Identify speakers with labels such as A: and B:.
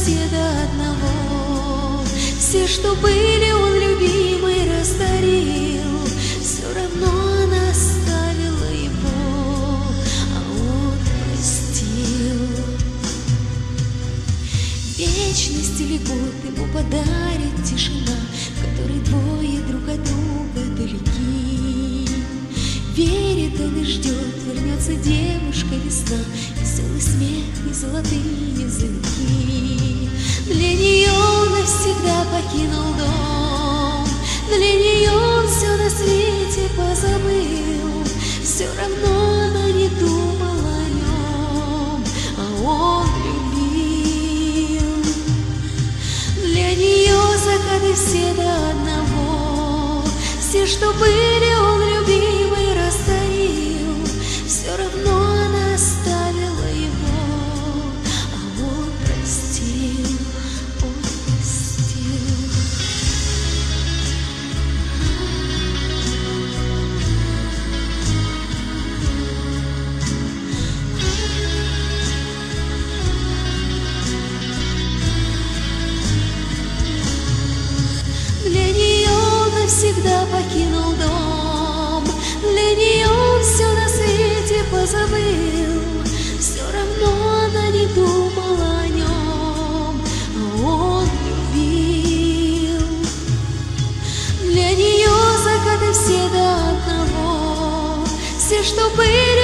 A: все до одного. Все, что были, он любимый растворил. Все равно она оставила его, а он простил. Вечность или год ему подарит тишина, в которой двое друг от друга далеки. Верит он и ждет, вернется девушка весна, веселый смех и золотые языки. Для нее он навсегда покинул дом, для нее он все на свете позабыл. Все равно она не думала о нем, а он любил. Для нее закаты все до одного. Все, что были, он любимый растворил. Все равно она оставила его, а он простил, он простил. Для нее он навсегда покинул дом, для нее он все на свете позабыл. Все равно она не думала о нем, а он любил. Для нее закаты все до одного. Все, что были,